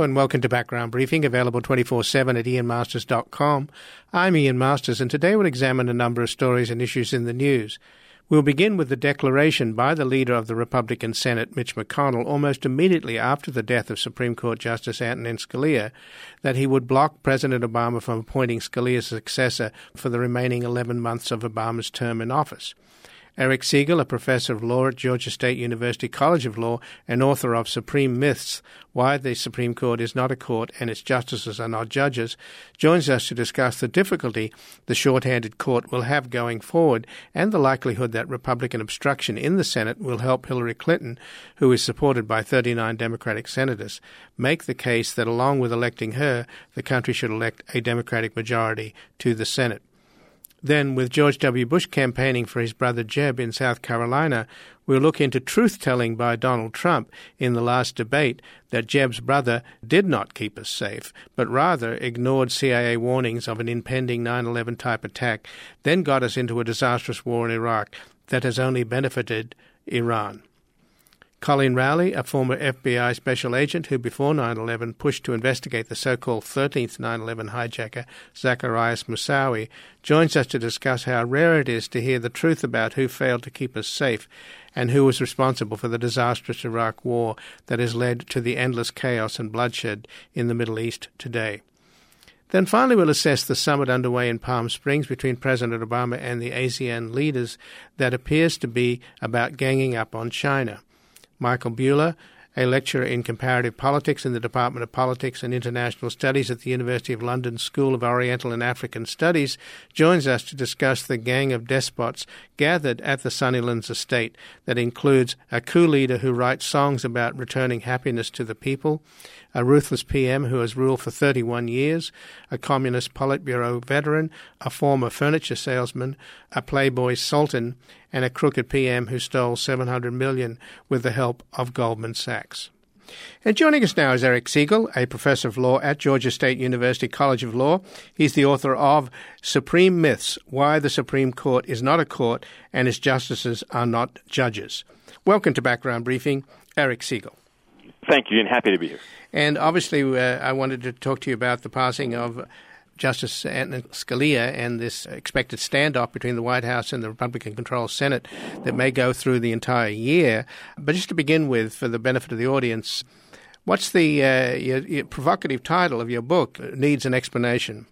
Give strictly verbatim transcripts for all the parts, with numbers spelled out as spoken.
Hello and welcome to Background Briefing, available twenty-four seven at ian masters dot com. I'm Ian Masters, and today we'll examine a number of stories and issues in the news. We'll begin with the declaration by the leader of the Republican Senate, Mitch McConnell, almost immediately after the death of Supreme Court Justice Antonin Scalia, that he would block President Obama from appointing Scalia's successor for the remaining eleven months of Obama's term in office. Eric Siegel, a professor of law at Georgia State University College of Law and author of Supreme Myths, Why the Supreme Court is Not a Court and Its Justices Are Not Judges, joins us to discuss the difficulty the short-handed court will have going forward and the likelihood that Republican obstruction in the Senate will help Hillary Clinton, who is supported by thirty-nine Democratic senators, make the case that along with electing her, the country should elect a Democratic majority to the Senate. Then, with George W. Bush campaigning for his brother Jeb in South Carolina, we'll look into truth-telling by Donald Trump in the last debate that Jeb's brother did not keep us safe, but rather ignored C I A warnings of an impending nine eleven type attack, then got us into a disastrous war in Iraq that has only benefited Iran. Colleen Rowley, a former F B I special agent who before nine eleven pushed to investigate the so-called thirteenth nine eleven hijacker, Zacarias Moussaoui, joins us to discuss how rare it is to hear the truth about who failed to keep us safe and who was responsible for the disastrous Iraq war that has led to the endless chaos and bloodshed in the Middle East today. Then finally we'll assess the summit underway in Palm Springs between President Obama and the ASEAN leaders that appears to be about ganging up on China. Michael Buehler, a lecturer in comparative politics in the Department of Politics and International Studies at the University of London School of Oriental and African Studies, joins us to discuss the gang of despots gathered at the Sunnylands estate that includes a coup leader who writes songs about returning happiness to the people, a ruthless P M who has ruled for thirty-one years, a communist Politburo veteran, a former furniture salesman, a playboy sultan, and a crooked P M who stole seven hundred million dollars with the help of Goldman Sachs. And joining us now is Eric Siegel, a professor of law at Georgia State University College of Law. He's the author of Supreme Myths, Why the Supreme Court is Not a Court and Its Justices Are Not Judges. Welcome to Background Briefing, Eric Siegel. Thank you, and happy to be here. And obviously uh, I wanted to talk to you about the passing of Justice Antonin Scalia and this expected standoff between the White House and the Republican-controlled Senate that may go through the entire year. But just to begin with, for the benefit of the audience, what's the uh, your, your provocative title of your book, Needs an Explanation?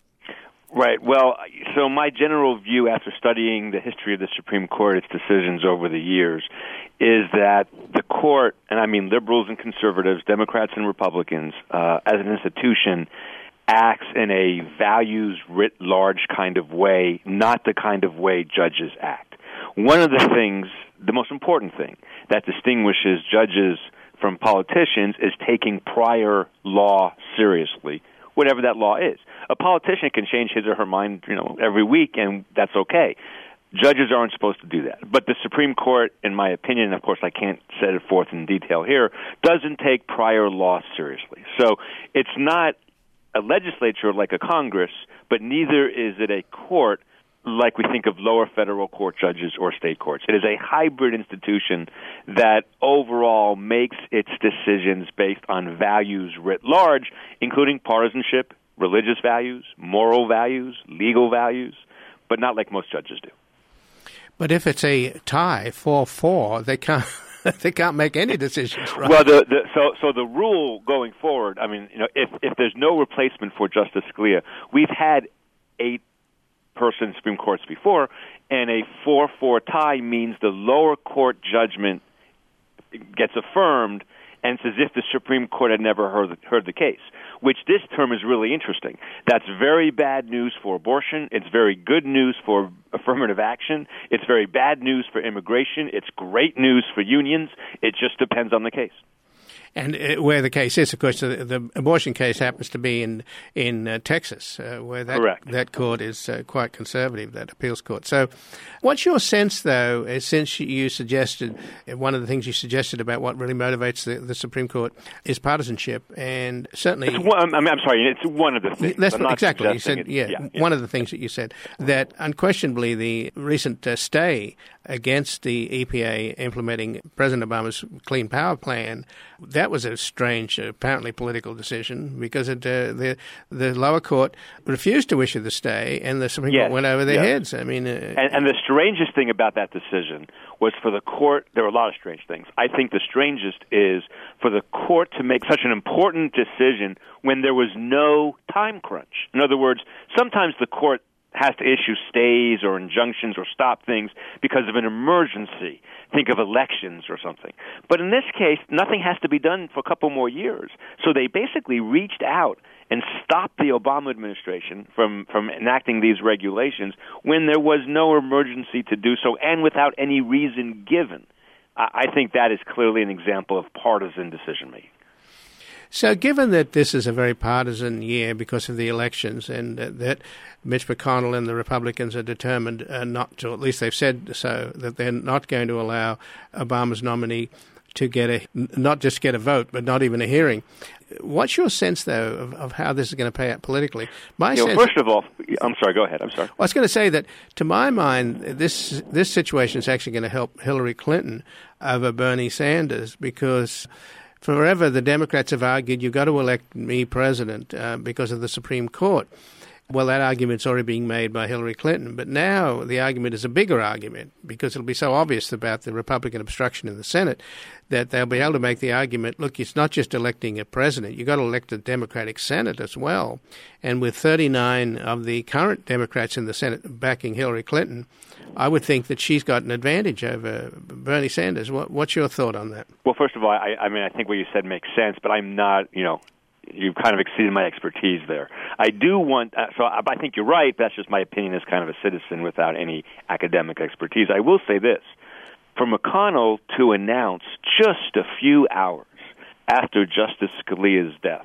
Right. Well, so my general view after studying the history of the Supreme Court, its decisions over the years, is that the court, and I mean liberals and conservatives, Democrats and Republicans, uh, as an institution, acts in a values writ large kind of way, not the kind of way judges act. One of the things, the most important thing, that distinguishes judges from politicians is taking prior law seriously, whatever that law is. A politician can change his or her mind, you know, every week, and that's okay. Judges aren't supposed to do that. But the Supreme Court, in my opinion, and of course I can't set it forth in detail here, doesn't take prior law seriously. So it's not a legislature like a Congress, but neither is it a court like we think of lower federal court judges or state courts. It is a hybrid institution that overall makes its decisions based on values writ large, including partisanship, religious values, moral values, legal values, but not like most judges do. But if it's a tie, four four, they can't they can't make any decisions, right? Well, the, the, so so the rule going forward, I mean, you know, if if there's no replacement for Justice Scalia, we've had eight-person Supreme Courts before, and a four four tie means the lower court judgment gets affirmed, and it's as if the Supreme Court had never heard the, heard the case, which this term is really interesting. That's very bad news for abortion. It's very good news for affirmative action. It's very bad news for immigration. It's great news for unions. It just depends on the case. And uh, where the case is, of course, the, the abortion case happens to be in in uh, Texas, uh, where that Correct. that court is uh, quite conservative, that appeals court. So what's your sense, though, uh, since you suggested, uh, one of the things you suggested about what really motivates the, the Supreme Court is partisanship, and certainly... It's one, I mean, I'm sorry, it's one of the things. That's I'm not exactly. You said, it, yeah, yeah, yeah, one of the things that you said, that unquestionably the recent uh, stay against the E P A implementing President Obama's Clean Power Plan That was a strange, apparently political decision because it, uh, the the lower court refused to issue the stay, and the Supreme yes, Court went over their yes. heads. I mean, uh, and, and the strangest thing about that decision was for the court. There were a lot of strange things. I think the strangest is for the court to make such an important decision when there was no time crunch. In other words, sometimes the court has to issue stays or injunctions or stop things because of an emergency. Think of elections or something. But in this case, nothing has to be done for a couple more years. So they basically reached out and stopped the Obama administration from, from enacting these regulations when there was no emergency to do so and without any reason given. I think that is clearly an example of partisan decision-making. So given that this is a very partisan year because of the elections and uh, that Mitch McConnell and the Republicans are determined uh, not to, at least they've said so, that they're not going to allow Obama's nominee to get a, not just get a vote, but not even a hearing. What's your sense, though, of, of how this is going to play out politically? My you know, sense, first of all, I'm sorry, go ahead, I'm sorry. Well, I was going to say that, to my mind, this this situation is actually going to help Hillary Clinton over Bernie Sanders because forever the Democrats have argued you've got to elect me president uh, because of the Supreme Court. Well, that argument's already being made by Hillary Clinton, but now the argument is a bigger argument because it'll be so obvious about the Republican obstruction in the Senate that they'll be able to make the argument, look, it's not just electing a president, you've got to elect a Democratic Senate as well. And with thirty-nine of the current Democrats in the Senate backing Hillary Clinton, I would think that she's got an advantage over Bernie Sanders. What, what's your thought on that? Well, first of all, I, I mean, I think what you said makes sense, but I'm not, you know, you've kind of exceeded my expertise there. I do want, uh, so I, I think you're right. That's just my opinion as kind of a citizen without any academic expertise. I will say this. For McConnell to announce just a few hours after Justice Scalia's death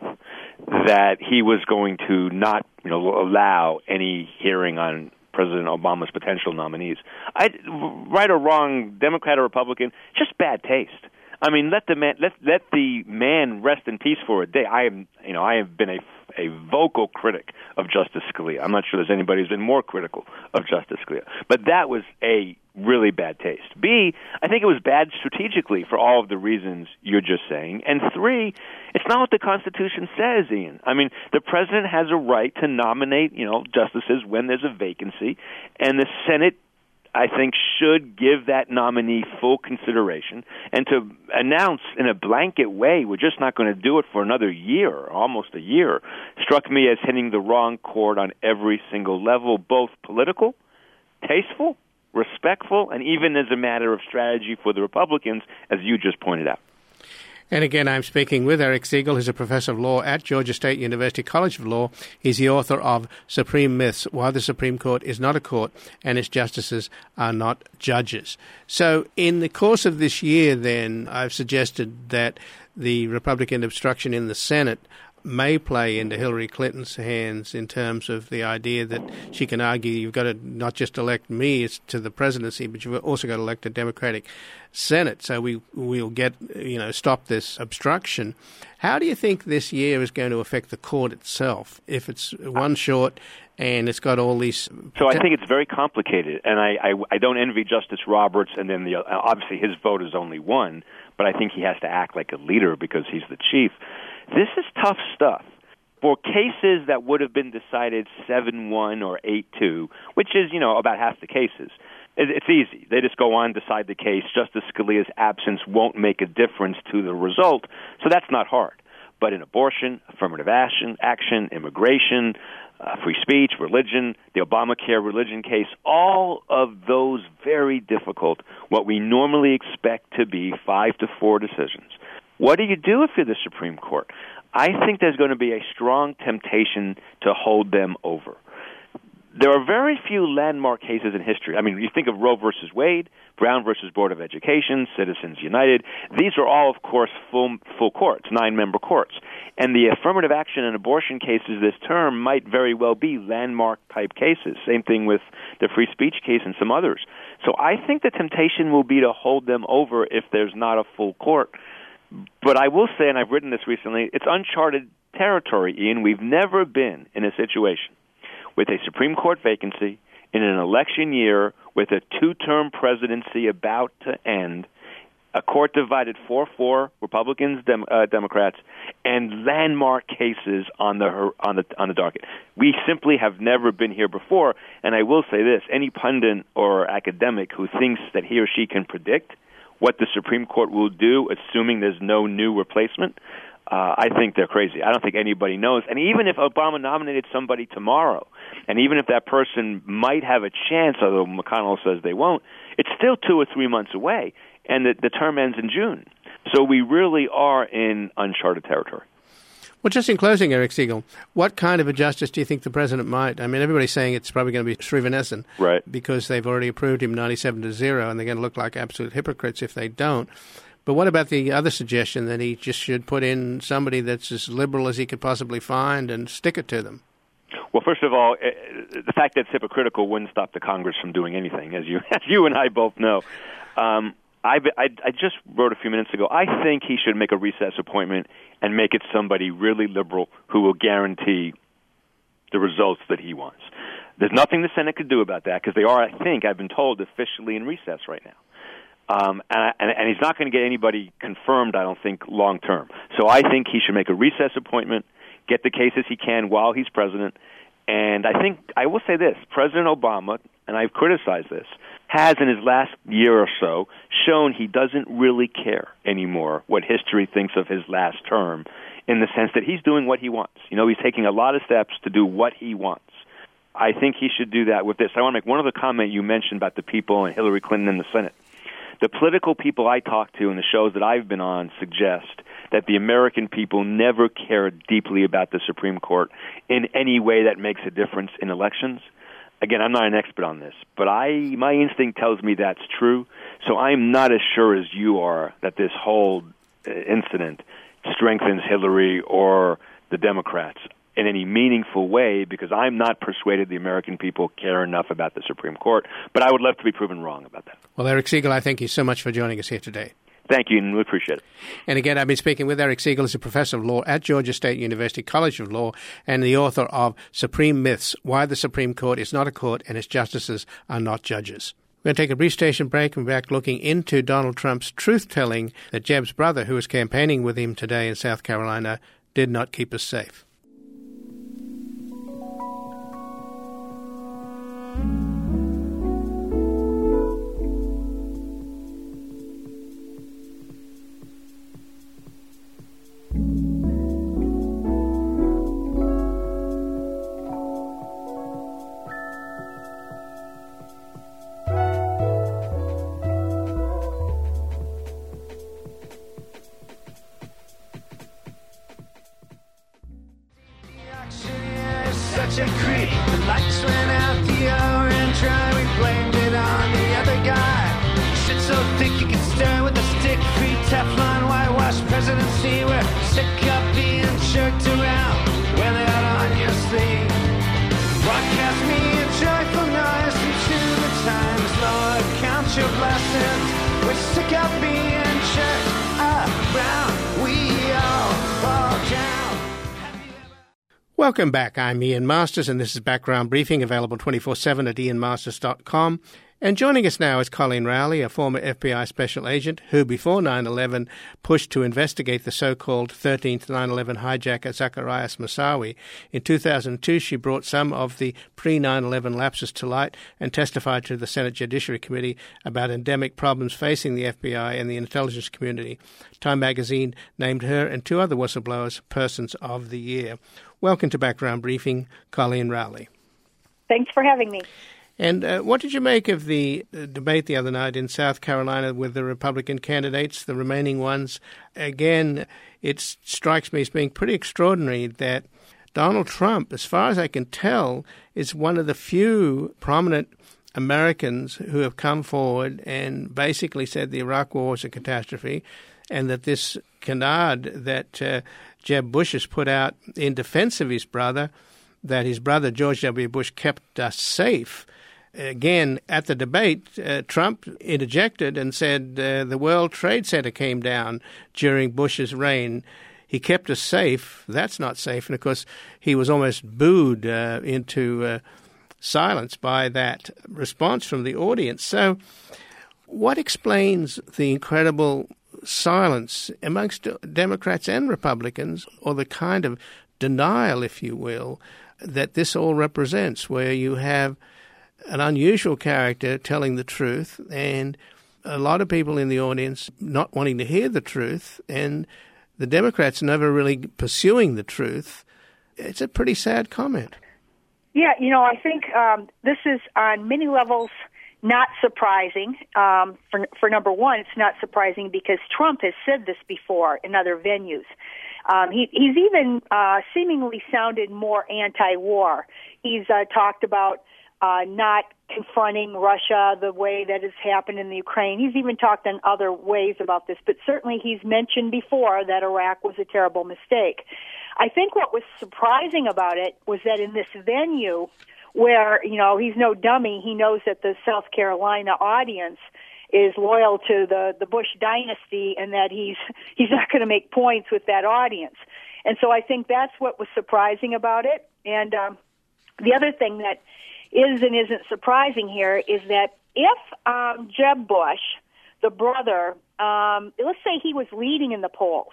that he was going to not, you know, allow any hearing on President Obama's potential nominees, I, right or wrong, Democrat or Republican, just bad taste. I mean, let the man let let the man rest in peace for a day. I am, you know, I have been a a vocal critic of Justice Scalia. I'm not sure there's anybody who's been more critical of Justice Scalia. But that was a really bad taste. B, I think it was bad strategically for all of the reasons you're just saying. And three, it's not what the Constitution says, Ian. I mean, the president has a right to nominate, you know, justices when there's a vacancy, and the Senate, I think, should give that nominee full consideration. And to announce in a blanket way we're just not going to do it for another year, almost a year, struck me as hitting the wrong chord on every single level, both political, tasteful, respectful, and even as a matter of strategy for the Republicans, as you just pointed out. And again, I'm speaking with Eric Siegel, who's a professor of law at Georgia State University College of Law. He's the author of Supreme Myths, Why the Supreme Court is Not a Court and Its Justices Are Not Judges. So in the course of this year, then, I've suggested that the Republican obstruction in the Senate may play into Hillary Clinton's hands in terms of the idea that she can argue you've got to not just elect me to the presidency, but you've also got to elect a Democratic Senate. So we, we'll get, you know, stop this obstruction. How do you think this year is going to affect the court itself if it's one short and it's got all these... So I think it's very complicated, and I, I, I don't envy Justice Roberts, and then the obviously his vote is only one, but I think he has to act like a leader because he's the chief. This is tough stuff. For cases that would have been decided seven one or eight two, which is, you know, about half the cases, it's easy. They just go on, decide the case. Justice Scalia's absence won't make a difference to the result, so that's not hard. But in abortion, affirmative action, action, immigration, uh, free speech, religion, the Obamacare religion case, all of those very difficult, what we normally expect to be five to four decisions. What do you do if you're the Supreme Court? I think there's going to be a strong temptation to hold them over. There are very few landmark cases in history. I mean, you think of Roe versus Wade, Brown versus Board of Education, Citizens United. These are all, of course, full full courts, nine-member courts. And the affirmative action and abortion cases this term might very well be landmark-type cases. Same thing with the free speech case and some others. So I think the temptation will be to hold them over if there's not a full court. But I will say, and I've written this recently, it's uncharted territory, Ian. We've never been in a situation with a Supreme Court vacancy in an election year with a two-term presidency about to end, a court divided four four, Republicans, Dem- uh, Democrats, and landmark cases on the on the on the docket. We simply have never been here before. And I will say this: any pundit or academic who thinks that he or she can predict what the Supreme Court will do, assuming there's no new replacement, uh, I think they're crazy. I don't think anybody knows. And even if Obama nominated somebody tomorrow, and even if that person might have a chance, although McConnell says they won't, it's still two or three months away. And the, the term ends in June. So we really are in uncharted territory. Well, just in closing, Eric Segal, what kind of a justice do you think the president might? I mean, everybody's saying it's probably going to be Srinivasan, right? Because they've already approved him ninety-seven to zero, and they're going to look like absolute hypocrites if they don't. But what about the other suggestion that he just should put in somebody that's as liberal as he could possibly find and stick it to them? Well, first of all, the fact that it's hypocritical wouldn't stop the Congress from doing anything, as you as you and I both know. Um, I, I, I just wrote a few minutes ago, I think he should make a recess appointment and make it somebody really liberal who will guarantee the results that he wants. There's nothing the Senate could do about that because they are, I think, I've been told, officially in recess right now. Um, and, and, and he's not going to get anybody confirmed, I don't think, long term. So I think he should make a recess appointment, get the cases he can while he's president. And I think, I will say this, President Obama, and I've criticized this, has in his last year or so shown he doesn't really care anymore what history thinks of his last term, in the sense that he's doing what he wants. You know, he's taking a lot of steps to do what he wants. I think he should do that with this. I want to make one other comment you mentioned about the people and Hillary Clinton in the Senate. The political people I talk to in the shows that I've been on suggest that the American people never care deeply about the Supreme Court in any way that makes a difference in elections. Again, I'm not an expert on this, but I my instinct tells me that's true. So I'm not as sure as you are that this whole incident strengthens Hillary or the Democrats in any meaningful way, because I'm not persuaded the American people care enough about the Supreme Court. But I would love to be proven wrong about that. Well, Eric Segal, I thank you so much for joining us here today. Thank you, and we appreciate it. And again, I've been speaking with Eric Segal, who's a professor of law at Georgia State University College of Law and the author of Supreme Myths, Why the Supreme Court is Not a Court and Its Justices Are Not Judges. We're going to take a brief station break and be back looking into Donald Trump's truth-telling that Jeb's brother, who was campaigning with him today in South Carolina, did not keep us safe. Such a creep. The lights went out the orange eye. We blamed it on the other guy. Shit so thick you can stir with a stick. Free Teflon whitewash presidency. We're sick of being jerked around. Wear that on your sleeve. Broadcast me a joyful noise into the times. Lord, count your blessings. We're sick of being jerked around. We all fall down. Welcome back. I'm Ian Masters, and this is Background Briefing, available twenty-four seven at ian masters dot com. And joining us now is Colleen Rowley, a former F B I special agent who, before nine eleven, pushed to investigate the so-called thirteenth nine eleven hijacker Zacarias Moussaoui. In two thousand two, she brought some of the pre nine eleven lapses to light and testified to the Senate Judiciary Committee about endemic problems facing the F B I and the intelligence community. Time magazine named her and two other whistleblowers Persons of the Year. Welcome to Background Briefing, Colleen Rowley. Thanks for having me. And uh, what did you make of the uh, debate the other night in South Carolina with the Republican candidates, the remaining ones? Again, it strikes me as being pretty extraordinary that Donald Trump, as far as I can tell, is one of the few prominent Americans who have come forward and basically said the Iraq War was a catastrophe and that this canard that uh, Jeb Bush has put out in defense of his brother, that his brother George W. Bush kept us safe. Again, at the debate, uh, Trump interjected and said uh, the World Trade Center came down during Bush's reign. He kept us safe. That's not safe. And, of course, he was almost booed uh, into uh, silence by that response from the audience. So What explains the incredible silence amongst Democrats and Republicans, or the kind of denial, if you will, that this all represents, where you have an unusual character telling the truth and a lot of people in the audience not wanting to hear the truth, and the Democrats never really pursuing the truth? It's a pretty sad comment. Yeah, you know, I think um, this is on many levels not surprising. Um, for, for number one, it's not surprising because Trump has said this before in other venues. Um, he, he's even uh, seemingly sounded more anti-war. He's uh, talked about uh, not confronting Russia the way that has happened in the Ukraine. He's even talked in other ways about this, but certainly he's mentioned before that Iraq was a terrible mistake. I think what was surprising about it was that in this venue where, you know, he's no dummy, he knows that the South Carolina audience is loyal to the, the Bush dynasty and that he's he's not going to make points with that audience. And so I think that's what was surprising about it. And um, the other thing that is and isn't surprising here is that if um, Jeb Bush, the brother, um, let's say he was leading in the polls,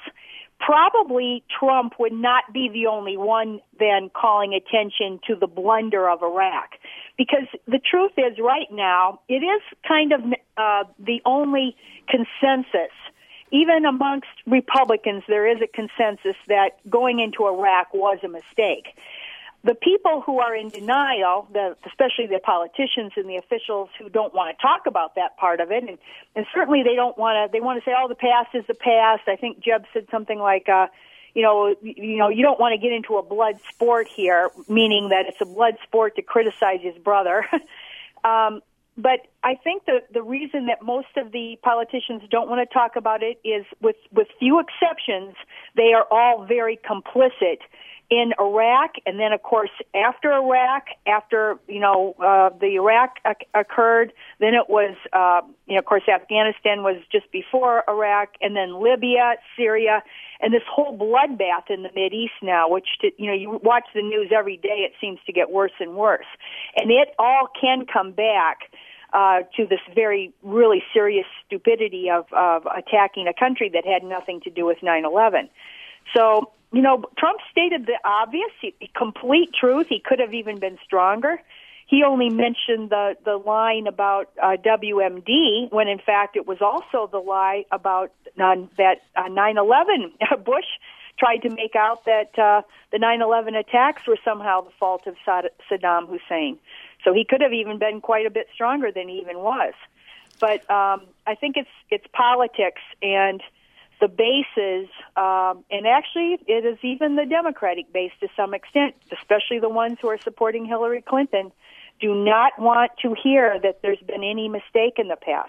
probably Trump would not be the only one then calling attention to the blunder of Iraq. Because the truth is, right now, it is kind of uh, the only consensus. Even amongst Republicans, there is a consensus that going into Iraq was a mistake. The people who are in denial, the, especially the politicians and the officials who don't want to talk about that part of it, and, and certainly they don't want to. They want to say, "Oh, the past is the past." I think Jeb said something like, uh, "You know, you know, you don't want to get into a blood sport here," meaning that it's a blood sport to criticize his brother. um, but I think the the reason that most of the politicians don't want to talk about it is, with with few exceptions, they are all very complicit in Iraq, and then, of course, after Iraq, after, you know, uh, the Iraq occurred, then it was, uh, you know, of course, Afghanistan was just before Iraq, and then Libya, Syria, and this whole bloodbath in the Mideast now, which, you know, you watch the news every day, it seems to get worse and worse. And it all can come back uh, to this very, really serious stupidity of, of attacking a country that had nothing to do with nine eleven. So, you know, Trump stated the obvious, he, complete truth. He could have even been stronger. He only mentioned the, the line about uh, W M D when, in fact, it was also the lie about uh, that uh, nine eleven. Bush tried to make out that uh, the nine eleven attacks were somehow the fault of Saddam Hussein. So he could have even been quite a bit stronger than he even was. But um, I think it's it's politics and the bases, um, and actually it is even the Democratic base to some extent, especially the ones who are supporting Hillary Clinton, do not want to hear that there's been any mistake in the past.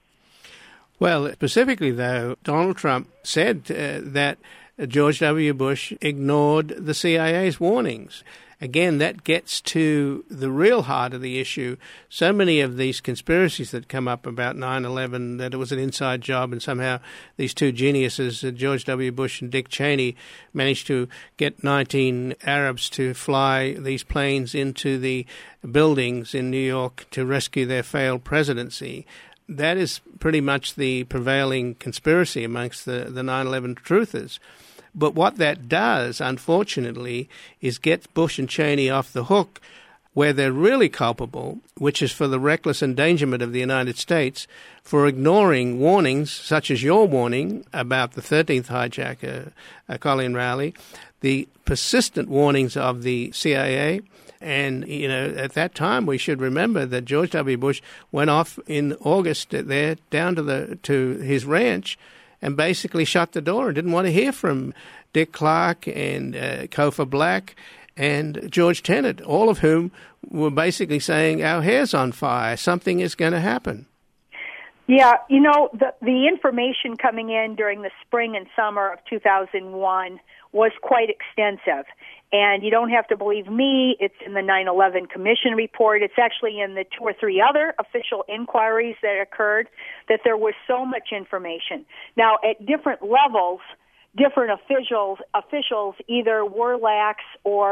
Well, specifically, though, Donald Trump said uh, that George W. Bush ignored the C I A's warnings. Again, that gets to the real heart of the issue. So many of these conspiracies that come up about nine eleven, that it was an inside job and somehow these two geniuses, George W. Bush and Dick Cheney, managed to get nineteen Arabs to fly these planes into the buildings in New York to rescue their failed presidency. That is pretty much the prevailing conspiracy amongst the, the nine eleven truthers. But what that does, unfortunately, is get Bush and Cheney off the hook where they're really culpable, which is for the reckless endangerment of the United States, for ignoring warnings such as your warning about the thirteenth hijacker, uh, Colin Rowley, the persistent warnings of the C I A. And, you know, at that time, we should remember that George W. Bush went off in August there down to the to his ranch and basically shut the door and didn't want to hear from Dick Clark and uh, Cofer Black and George Tenet, all of whom were basically saying, our hair's on fire, something is going to happen. Yeah, you know, the, the information coming in during the spring and summer of two thousand one was quite extensive. And you don't have to believe me, it's in the nine eleven Commission report. It's actually in the two or three other official inquiries that occurred, that there was so much information. Now, at different levels, different officials officials either were lax or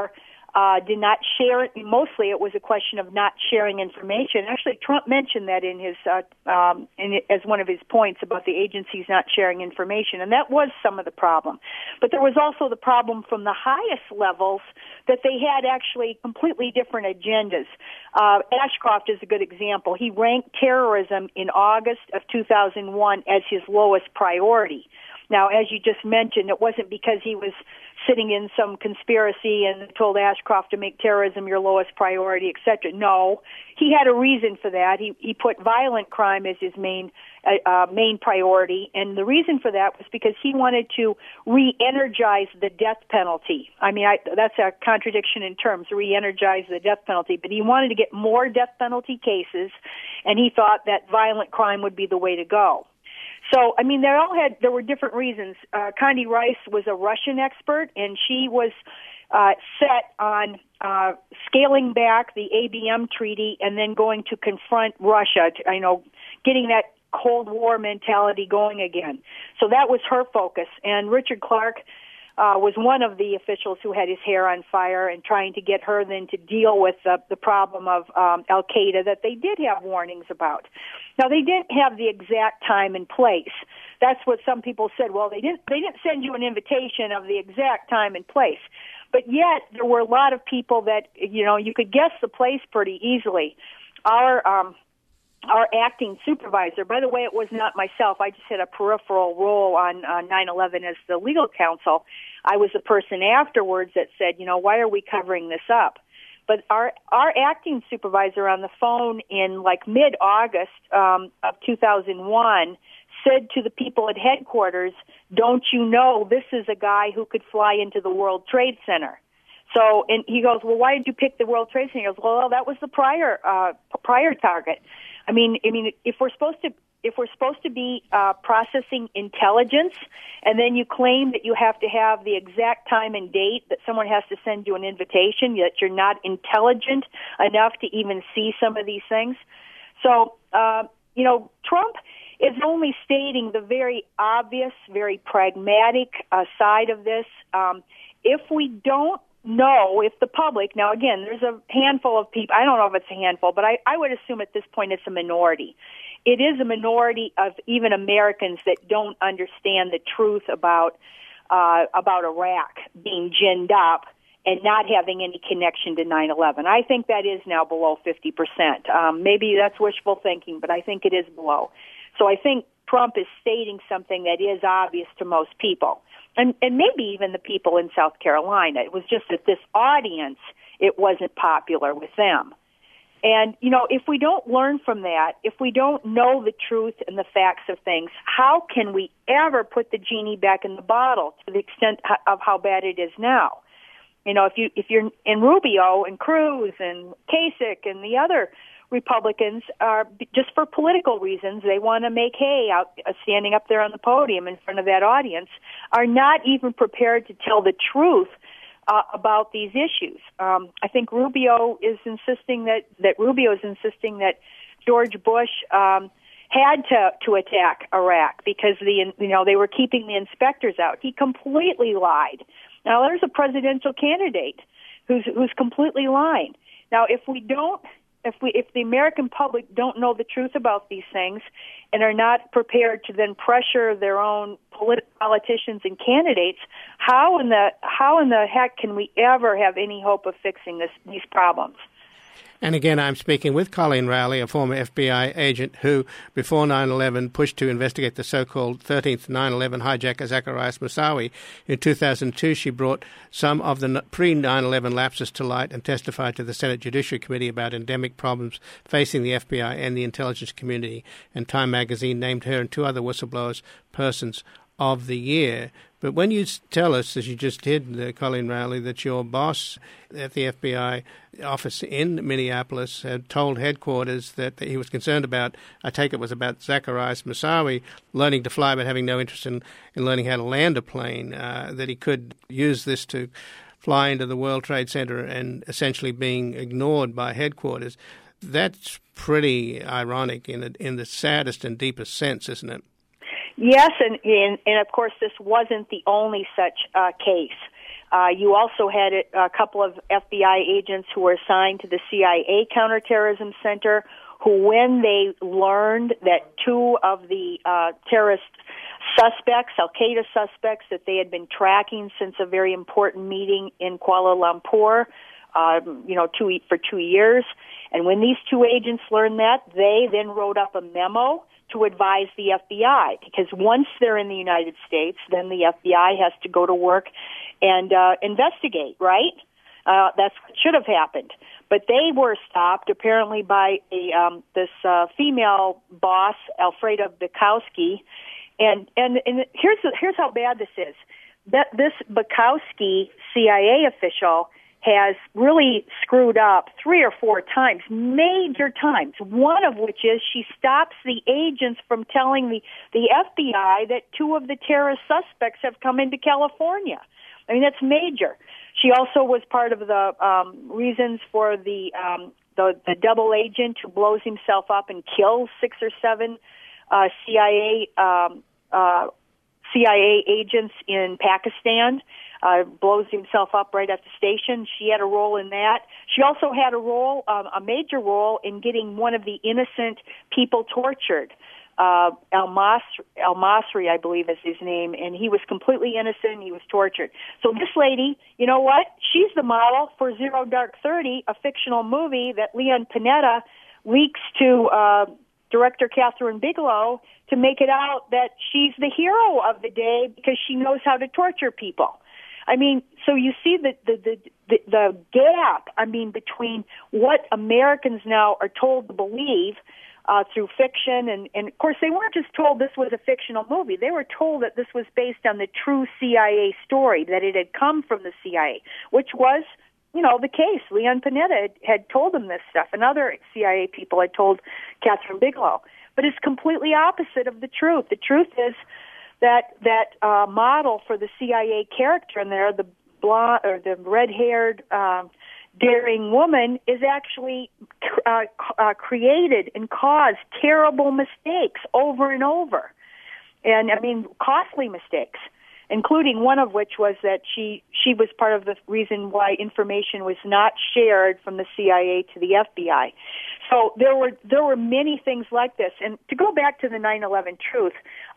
uh, did not share. Mostly, it was a question of not sharing information. Actually, Trump mentioned that in his uh, um, in, as one of his points about the agencies not sharing information, and that was some of the problem. But there was also the problem from the highest levels that they had actually completely different agendas. Uh, Ashcroft is a good example. He ranked terrorism in August of two thousand one as his lowest priority. Now, as you just mentioned, it wasn't because he was sitting in some conspiracy and told Ashcroft to make terrorism your lowest priority, et cetera. No, he had a reason for that. He he put violent crime as his main uh, uh, main priority, and the reason for that was because he wanted to re-energize the death penalty. I mean, I, that's a contradiction in terms, re-energize the death penalty, but he wanted to get more death penalty cases, and he thought that violent crime would be the way to go. So, I mean, they all had, there were different reasons. Uh, Condi Rice was a Russian expert, and she was uh, set on uh, scaling back the A B M treaty and then going to confront Russia, to, you know, getting that Cold War mentality going again. So that was her focus. And Richard Clark uh, was one of the officials who had his hair on fire and trying to get her then to deal with the, the problem of um, Al-Qaeda that they did have warnings about. Now, they didn't have the exact time and place. That's what some people said. Well, they didn't they didn't send you an invitation of the exact time and place. But yet, there were a lot of people that, you know, you could guess the place pretty easily. Our um, our acting supervisor, by the way, it was not myself. I just had a peripheral role on uh, nine eleven as the legal counsel. I was the person afterwards that said, you know, why are we covering this up? But our our acting supervisor on the phone in like mid-August um, of two thousand one said to the people at headquarters, don't you know this is a guy who could fly into the World Trade Center? So, and he goes, well, why did you pick the World Trade Center? He goes, well, that was the prior uh, prior target. I mean, I mean, if we're supposed to if we're supposed to be uh, processing intelligence, and then you claim that you have to have the exact time and date that someone has to send you an invitation, that you're not intelligent enough to even see some of these things. So, uh, you know, Trump is only stating the very obvious, very pragmatic uh, side of this. Um, if we don't know, if the public, now again, there's a handful of people, I don't know if it's a handful, but I, I would assume at this point it's a minority. It is a minority of even Americans that don't understand the truth about uh, about Iraq being ginned up and not having any connection to nine eleven. I think that is now below fifty percent. Um, maybe that's wishful thinking, but I think it is below. So I think Trump is stating something that is obvious to most people, and, and maybe even the people in South Carolina. It was just that this audience, it wasn't popular with them. And, you know, if we don't learn from that, if we don't know the truth and the facts of things, how can we ever put the genie back in the bottle to the extent of how bad it is now? You know, if you if you're in Rubio and Cruz and Kasich and the other Republicans are just for political reasons, they want to make hay out uh, standing up there on the podium in front of that audience, are not even prepared to tell the truth Uh, about these issues. Um, I think Rubio is insisting that, that Rubio is insisting that George Bush um, had to, to attack Iraq because the you know they were keeping the inspectors out. He completely lied. Now there's a presidential candidate who's who's completely lying. Now if we don't if we if the American public don't know the truth about these things and are not prepared to then pressure their own polit- politicians and candidates, how in the how in the heck can we ever have any hope of fixing this these problems? And again, I'm speaking with Colleen Rowley, a former F B I agent who, before nine eleven, pushed to investigate the so-called thirteenth nine eleven hijacker Zacarias Moussaoui. In two thousand two, she brought some of the pre nine eleven lapses to light and testified to the Senate Judiciary Committee about endemic problems facing the F B I and the intelligence community. And Time magazine named her and two other whistleblowers persons of the year. But when you tell us, as you just did, uh, Colleen Rowley, that your boss at the F B I office in Minneapolis had told headquarters that, that he was concerned about, I take it was about Zacarias Moussaoui learning to fly but having no interest in, in learning how to land a plane, uh, that he could use this to fly into the World Trade Center and essentially being ignored by headquarters. That's pretty ironic in, a, in the saddest and deepest sense, isn't it? Yes, and, and, and of course this wasn't the only such uh, case. Uh, you also had a couple of F B I agents who were assigned to the C I A Counterterrorism Center, who, when they learned that two of the uh, terrorist suspects, Al-Qaeda suspects, that they had been tracking since a very important meeting in Kuala Lumpur, uh, you know, two, for two years, and when these two agents learned that, they then wrote up a memo to advise the F B I, because once they're in the United States, then the F B I has to go to work and uh, investigate, right? Uh, that's what should have happened. But they were stopped, apparently, by a um, this uh, female boss, Alfreda Bukowski. And, and, and here's, here's how bad this is. That this Bukowski C I A official has really screwed up three or four times, major times, one of which is she stops the agents from telling the, the F B I that two of the terrorist suspects have come into California. I mean, that's major. She also was part of the um, reasons for the, um, the the double agent who blows himself up and kills six or seven uh, C I A um, uh, C I A agents in Pakistan. Uh, blows himself up right at the station. She had a role in that. She also had a role, um, a major role, in getting one of the innocent people tortured. Uh, Al-Masri, Al-Masri, I believe is his name, and he was completely innocent. He was tortured. So this lady, you know what? She's the model for Zero Dark Thirty, a fictional movie that Leon Panetta leaks to uh, director Catherine Bigelow to make it out that she's the hero of the day because she knows how to torture people. I mean, so you see the the, the the the gap, I mean, between what Americans now are told to believe uh, through fiction, and, and, of course, they weren't just told this was a fictional movie. They were told that this was based on the true C I A story, that it had come from the C I A, which was, you know, the case. Leon Panetta had, had told them this stuff, and other C I A people had told Catherine Bigelow. But it's completely opposite of the truth. The truth is that that uh, model for the C I A character in there, the blonde or the red-haired, um, daring woman, is actually uh, uh, created and caused terrible mistakes over and over, and I mean costly mistakes, including one of which was that she she was part of the reason why information was not shared from the C I A to the F B I. So there were there were many things like this. And to go back to the nine eleven truth,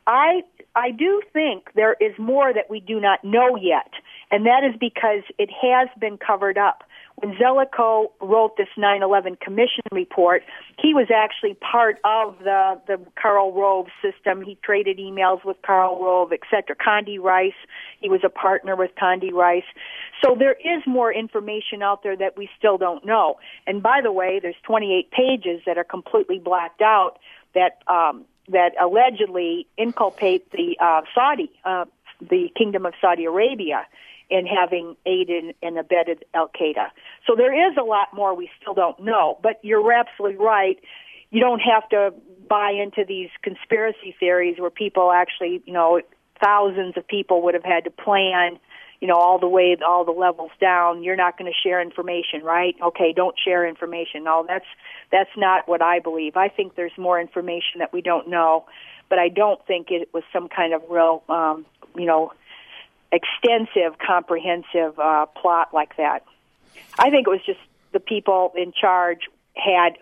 I I do think there is more that we do not know yet, and that is because it has been covered up. When Zelikow wrote this nine eleven Commission report, he was actually part of the, the Karl Rove system. He traded emails with Karl Rove, et cetera. Condi Rice, he was a partner with Condi Rice. So there is more information out there that we still don't know. And by the way, there's twenty-eight pages that are completely blacked out that um, that allegedly inculpate the uh, Saudi, uh, the Kingdom of Saudi Arabia, in having aided and abetted Al-Qaeda. So there is a lot more we still don't know. But you're absolutely right. You don't have to buy into these conspiracy theories where people actually, you know, thousands of people would have had to plan, you know, all the way, all the levels down. You're not going to share information, right? Okay, don't share information. No, that's that's not what I believe. I think there's more information that we don't know, but I don't think it was some kind of real, um, you know, extensive, comprehensive uh, plot like that. I think it was just the people in charge had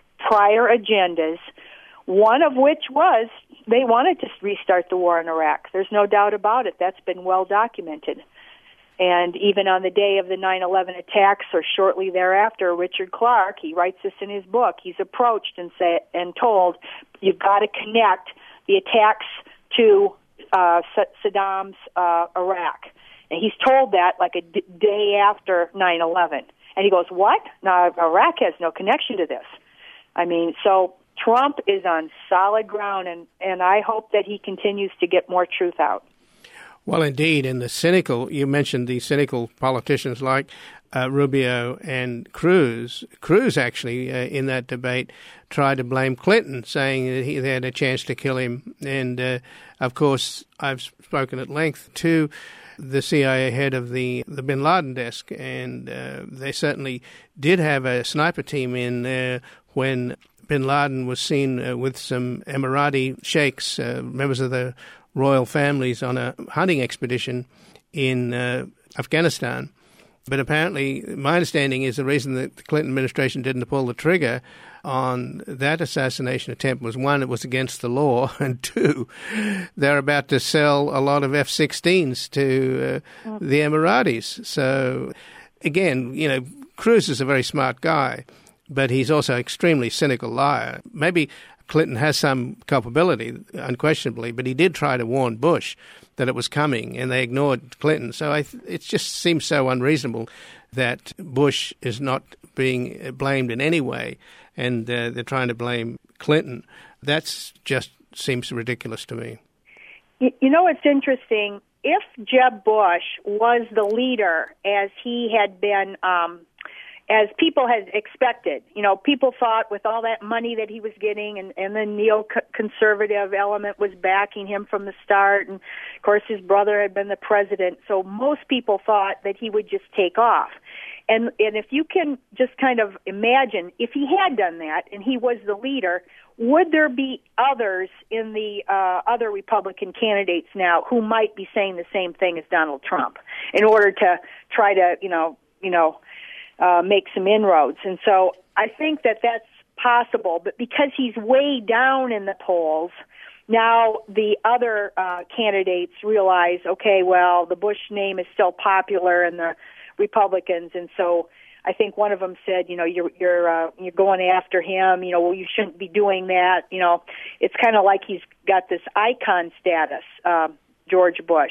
prior agendas, one of which was they wanted to restart the war in Iraq. There's no doubt about it. That's been well documented. And even on the day of the nine eleven attacks or shortly thereafter, Richard Clarke, he writes this in his book, he's approached and say, and told, you've got to connect the attacks to uh, Saddam's uh, Iraq. And he's told that like a d- day after nine eleven. And he goes, what? No, Iraq has no connection to this. I mean, so Trump is on solid ground, and, and I hope that he continues to get more truth out. Well, indeed, and the cynical, you mentioned the cynical politicians like uh, Rubio and Cruz. Cruz actually, uh, in that debate, tried to blame Clinton, saying that he they had a chance to kill him. And, uh, of course, I've spoken at length to the C I A head of the, the bin Laden desk, and uh, they certainly did have a sniper team in there when bin Laden was seen uh, with some Emirati sheikhs, uh, members of the royal families, on a hunting expedition in uh, Afghanistan. But apparently, my understanding is the reason that the Clinton administration didn't pull the trigger on that assassination attempt was, one, it was against the law, and two, they're about to sell a lot of F sixteens to uh, the Emiratis. So, again, you know, Cruz is a very smart guy, but he's also an extremely cynical liar. Maybe Clinton has some culpability, unquestionably, but he did try to warn Bush that it was coming, and they ignored Clinton. So I th- it just seems so unreasonable that Bush is not being blamed in any way, and uh, they're trying to blame Clinton. That just seems ridiculous to me. You know, it's interesting. If Jeb Bush was the leader, as he had been, um, as people had expected, you know, people thought with all that money that he was getting, and, and the neoconservative element was backing him from the start, and of course his brother had been the president, so most people thought that he would just take off. And and if you can just kind of imagine, if he had done that and he was the leader, would there be others in the uh, other Republican candidates now who might be saying the same thing as Donald Trump in order to try to, you know, you know, uh, make some inroads? And so I think that that's possible, but because he's way down in the polls, now the other uh, candidates realize, okay, well, the Bush name is still popular and the Republicans, and so I think one of them said, you know, you're you're uh, you're going after him. You know, well, you shouldn't be doing that. You know, it's kind of like he's got this icon status, um, George Bush,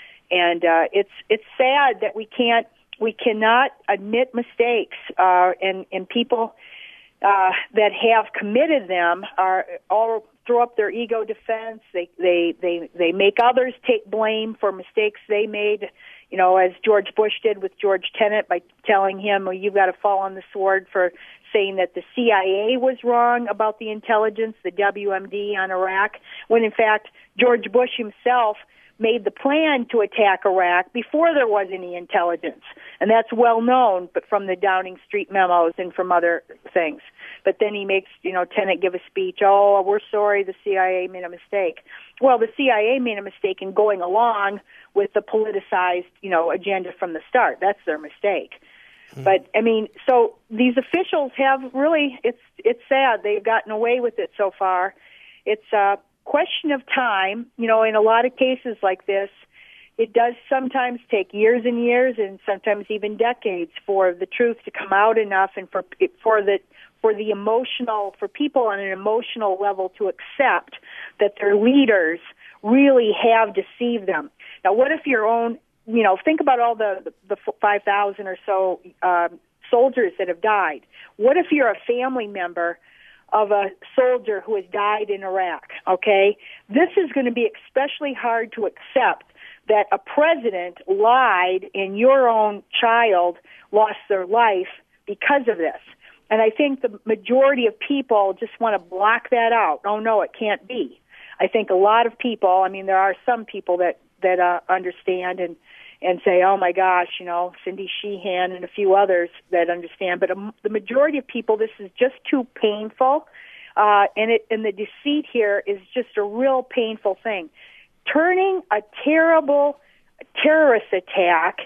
and uh, it's it's sad that we can't we cannot admit mistakes, uh, and and people uh, that have committed them are all throw up their ego defense. They they they they make others take blame for mistakes they made. You know, as George Bush did with George Tenet by telling him, well, you've got to fall on the sword for saying that the C I A was wrong about the intelligence, the W M D on Iraq, when in fact George Bush himself made the plan to attack Iraq before there was any intelligence. And that's well known, but from the Downing Street memos and from other things. But then he makes, you know, Tenet give a speech, oh, we're sorry, the C I A made a mistake. Well, the C I A made a mistake in going along with the politicized, you know, agenda from the start. That's their mistake. Mm-hmm. But, I mean, so these officials have really, it's it's sad. They've gotten away with it so far. It's a question of time. You know, in a lot of cases like this, it does sometimes take years and years and sometimes even decades for the truth to come out enough and for for the for the emotional, for people on an emotional level to accept that their leaders really have deceived them. Now, what if your own, you know, think about all the, the five thousand or so uh, soldiers that have died. What if you're a family member of a soldier who has died in Iraq, okay? This is going to be especially hard to accept, that a president lied and your own child lost their life because of this. And I think the majority of people just want to block that out. Oh, no, it can't be. I think a lot of people, I mean, there are some people that, that uh, understand and, and say, oh, my gosh, you know, Cindy Sheehan and a few others that understand. But um, the majority of people, this is just too painful. Uh, and, it, and the deceit here is just a real painful thing. Turning a terrible terrorist attack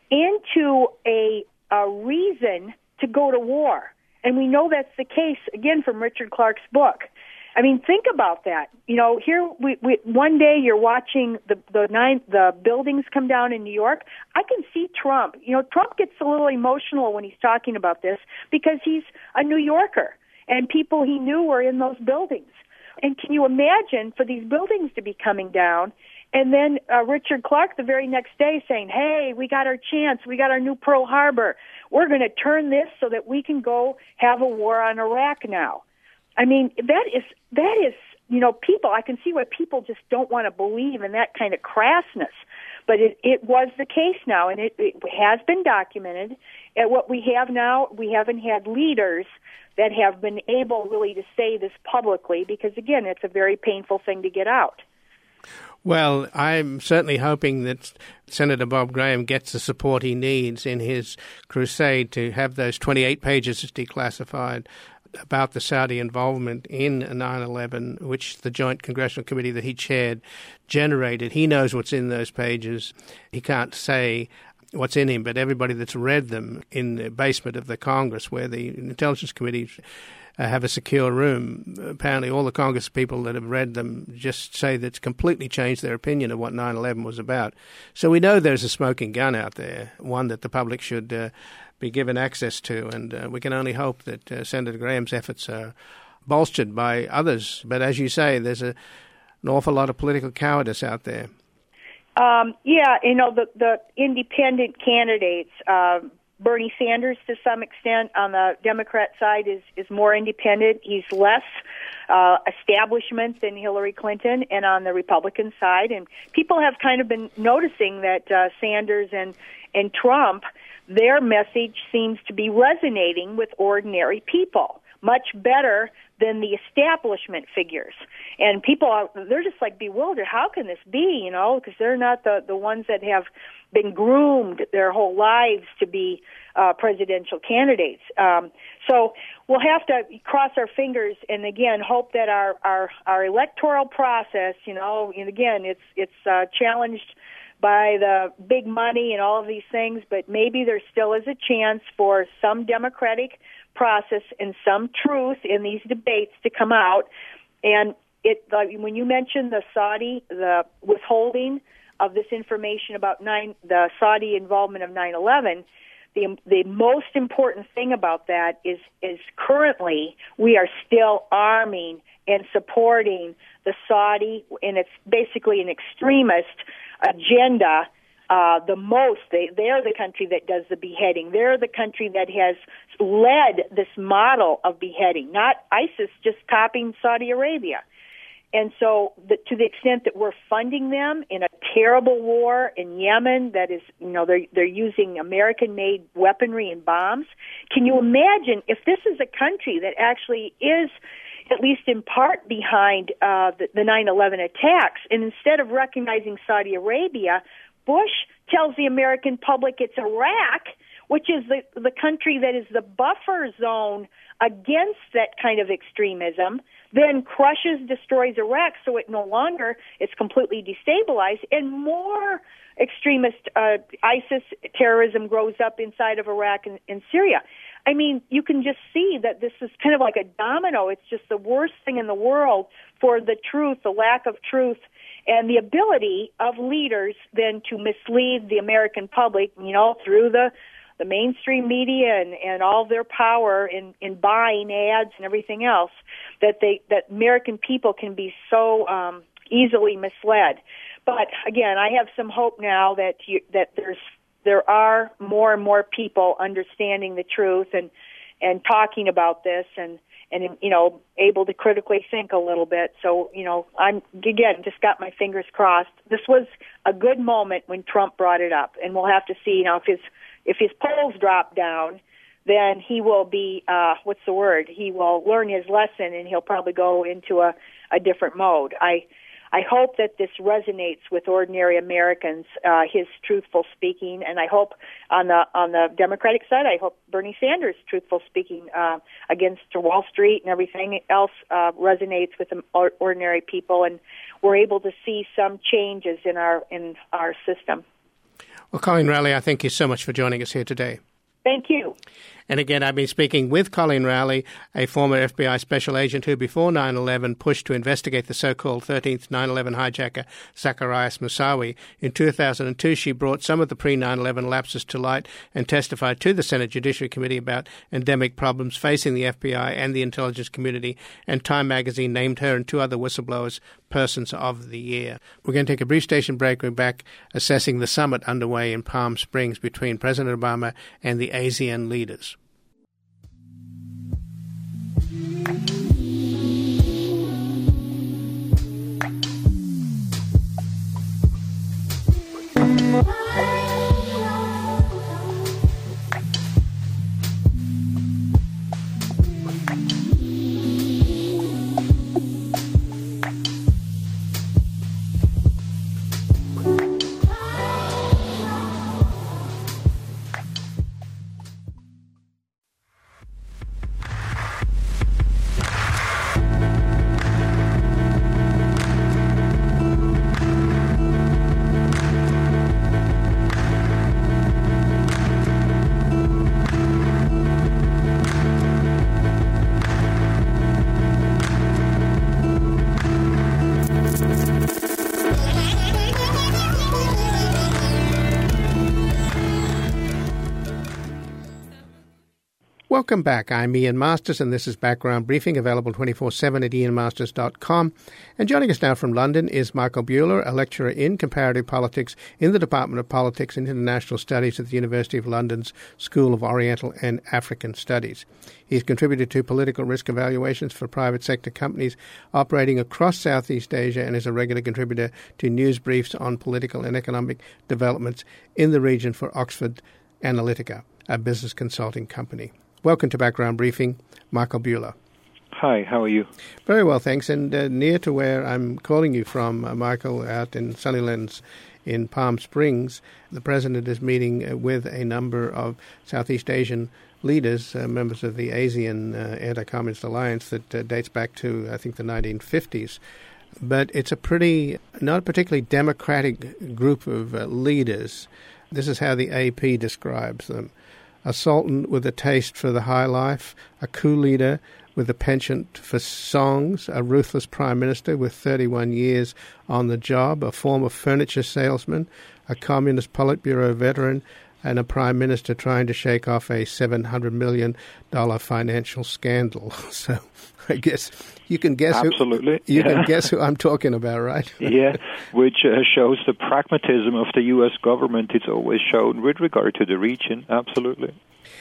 into a, a reason to go to war. And we know that's the case, again, from Richard Clarke's book. I mean, think about that. You know, here we, we one day you're watching the the nine the buildings come down in New York. I can see Trump. You know, Trump gets a little emotional when he's talking about this because he's a New Yorker and people he knew were in those buildings. And can you imagine for these buildings to be coming down and then uh, Richard Clarke the very next day saying, hey, we got our chance. We got our new Pearl Harbor. We're going to turn this so that we can go have a war on Iraq now. I mean, that is, that is, you know, people, I can see why people just don't want to believe in that kind of crassness. But it, it was the case now, and it, it has been documented. And what we have now, we haven't had leaders that have been able really to say this publicly because, again, it's a very painful thing to get out. Well, I'm certainly hoping that Senator Bob Graham gets the support he needs in his crusade to have those twenty-eight pages declassified about the Saudi involvement in nine eleven, which the Joint Congressional Committee that he chaired generated. He knows what's in those pages. He can't say what's in him, but everybody that's read them in the basement of the Congress, where the Intelligence Committee uh, have a secure room, apparently all the Congress people that have read them just say that it's completely changed their opinion of what nine eleven was about. So we know there's a smoking gun out there, one that the public should uh, be given access to, and uh, we can only hope that uh, Senator Graham's efforts are bolstered by others. But as you say, there's a, an awful lot of political cowardice out there. Um, yeah, you know, the, the independent candidates, uh, Bernie Sanders to some extent on the Democrat side is, is more independent. He's less uh, establishment than Hillary Clinton, and on the Republican side. And people have kind of been noticing that uh, Sanders and, and Trump, their message seems to be resonating with ordinary people much better than the establishment figures. And people are, they're just like bewildered. How can this be, you know, because they're not the, the ones that have been groomed their whole lives to be uh, presidential candidates. Um, so we'll have to cross our fingers and, again, hope that our, our, our electoral process, you know, and again, it's, it's uh, challenged by the big money and all of these things, but maybe there still is a chance for some democratic process and some truth in these debates to come out. And it, uh, when you mentioned the Saudi, the withholding of this information about nine, the Saudi involvement of nine eleven, the the most important thing about that is is currently we are still arming and supporting the Saudi, and it's basically an extremist agenda. Uh, the most, they, they're the country that does the beheading. They're the country that has led this model of beheading, not ISIS just copying Saudi Arabia. And so the, to the extent that we're funding them in a terrible war in Yemen that is, you know, they're, they're using American-made weaponry and bombs, can you imagine if this is a country that actually is at least in part behind uh, the, the nine eleven attacks, and instead of recognizing Saudi Arabia, Bush tells the American public it's Iraq, which is the, the country that is the buffer zone against that kind of extremism, then crushes, destroys Iraq so it no longer is completely destabilized, and more extremist uh, ISIS terrorism grows up inside of Iraq and, and Syria. I mean, you can just see that this is kind of like a domino. It's just the worst thing in the world for the truth, the lack of truth, and the ability of leaders then to mislead the American public, you know, through the, the mainstream media and, and all their power in, in buying ads and everything else, that they that American people can be so um, easily misled. But again, I have some hope now that you, that there's there are more and more people understanding the truth and and talking about this and. and, you know, able to critically think a little bit. So, you know, I'm, again, just got my fingers crossed. This was a good moment when Trump brought it up, and we'll have to see, you know, if his, if his polls drop down, then he will be, uh, what's the word? He will learn his lesson, and he'll probably go into a, a different mode. I I hope that this resonates with ordinary Americans, uh, his truthful speaking, and I hope on the on the Democratic side, I hope Bernie Sanders' truthful speaking uh, against Wall Street and everything else uh, resonates with the ordinary people, and we're able to see some changes in our in our system. Well, Colleen Rowley, I thank you so much for joining us here today. Thank you. And again, I've been speaking with Colleen Rowley, a former F B I special agent who, before nine eleven, pushed to investigate the so-called thirteenth nine eleven hijacker, Zacarias Moussaoui. In two thousand two, she brought some of the pre nine eleven lapses to light and testified to the Senate Judiciary Committee about endemic problems facing the F B I and the intelligence community, and Time magazine named her and two other whistleblowers Persons of the Year. We're going to take a brief station break. We're back assessing the summit underway in Palm Springs between President Obama and the ASEAN leaders. Welcome back. I'm Ian Masters, and this is Background Briefing, available twenty-four seven at ian masters dot com. And joining us now from London is Michael Buehler, a lecturer in comparative politics in the Department of Politics and International Studies at the University of London's School of Oriental and African Studies. He's contributed to political risk evaluations for private sector companies operating across Southeast Asia and is a regular contributor to news briefs on political and economic developments in the region for Oxford Analytica, a business consulting company. Welcome to Background Briefing, Michael Buehler. Hi, how are you? Very well, thanks. And uh, near to where I'm calling you from, uh, Michael, out in Sunnylands in Palm Springs, the President is meeting uh, with a number of Southeast Asian leaders, uh, members of the ASEAN uh, Anti-Communist Alliance that uh, dates back to, I think, the nineteen fifties. But it's a pretty, not a particularly democratic group of uh, leaders. This is how the A P describes them. A sultan with a taste for the high life, a coup leader with a penchant for songs, a ruthless prime minister with thirty-one years on the job, a former furniture salesman, a communist Politburo veteran, and a prime minister trying to shake off a seven hundred million dollars financial scandal. So I guess you can guess Absolutely. who you yeah. can guess who I'm talking about, right? yeah, which uh, shows the pragmatism of the U S government. It's always shown with regard to the region. Absolutely.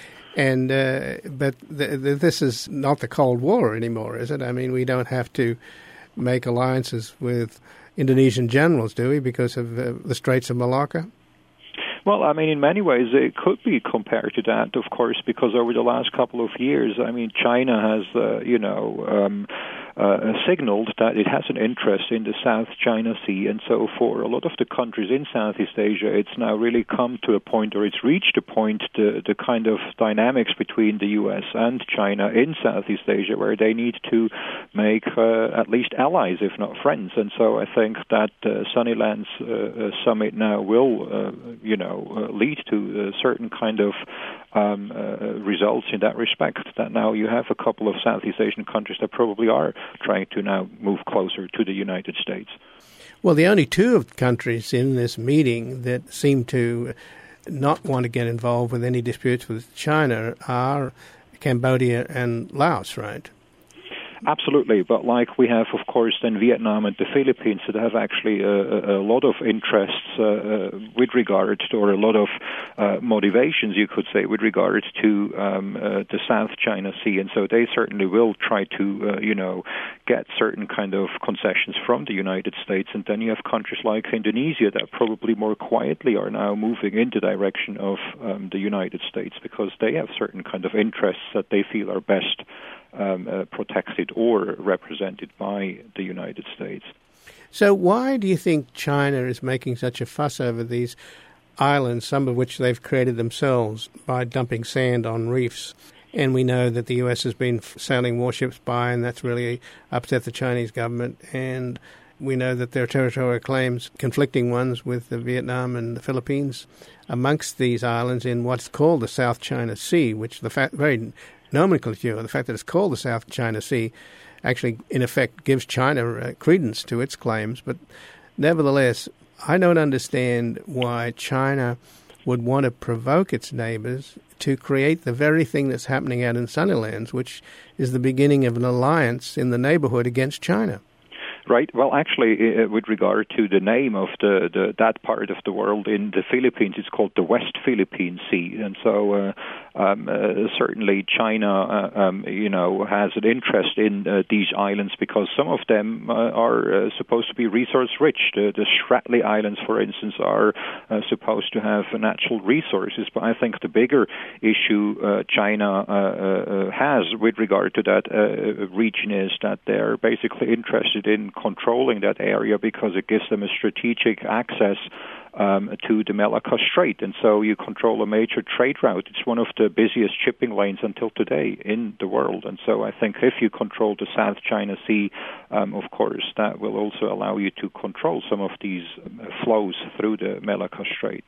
And uh, but th- th- this is not the Cold War anymore, is it? I mean, we don't have to make alliances with Indonesian generals, do we, because of uh, the Straits of Malacca? Well, I mean, in many ways, it could be compared to that, of course, because over the last couple of years, I mean, China has, uh, you know, um, uh, signaled that it has an interest in the South China Sea. And so for a lot of the countries in Southeast Asia, it's now really come to a point, or it's reached a point, the, the kind of dynamics between the U S and China in Southeast Asia, where they need to make uh, at least allies, if not friends. And so I think that uh, Sunnylands uh, uh, summit now will, uh, you know, uh, lead to a certain kind of um, uh, results in that respect, that now you have a couple of Southeast Asian countries that probably are trying to now move closer to the United States. Well, the only two of the countries in this meeting that seem to not want to get involved with any disputes with China are Cambodia and Laos, right? Absolutely, but like we have, of course, then Vietnam and the Philippines that have actually a, a lot of interests uh, uh, with regard to, or a lot of uh, motivations, you could say, with regard to um, uh, the South China Sea, and so they certainly will try to, uh, you know, get certain kind of concessions from the United States. And then you have countries like Indonesia that probably more quietly are now moving in the direction of um, the United States, because they have certain kind of interests that they feel are best Um, uh, protected or represented by the United States. So why do you think China is making such a fuss over these islands, some of which they've created themselves by dumping sand on reefs? And we know that the U S has been sailing warships by, and that's really upset the Chinese government. And we know that there are territorial claims, conflicting ones, with the Vietnam and the Philippines amongst these islands in what's called the South China Sea, which the fact very nomenclature, the fact that it's called the South China Sea, actually, in effect, gives China uh, credence to its claims. But nevertheless, I don't understand why China would want to provoke its neighbors to create the very thing that's happening out in Sunnylands, which is the beginning of an alliance in the neighborhood against China. Right. Well, actually, uh, with regard to the name of the, the that part of the world in the Philippines, it's called the West Philippine Sea, and so uh, um, uh, certainly China, uh, um, you know, has an interest in uh, these islands because some of them uh, are uh, supposed to be resource-rich. The, the Spratly Islands, for instance, are uh, supposed to have natural resources. But I think the bigger issue uh, China uh, uh, has with regard to that uh, region is that they're basically interested in controlling that area because it gives them a strategic access um, to the Malacca Strait. And so you control a major trade route. It's one of the busiest shipping lanes until today in the world. And so I think if you control the South China Sea, um, of course, that will also allow you to control some of these flows through the Malacca Strait.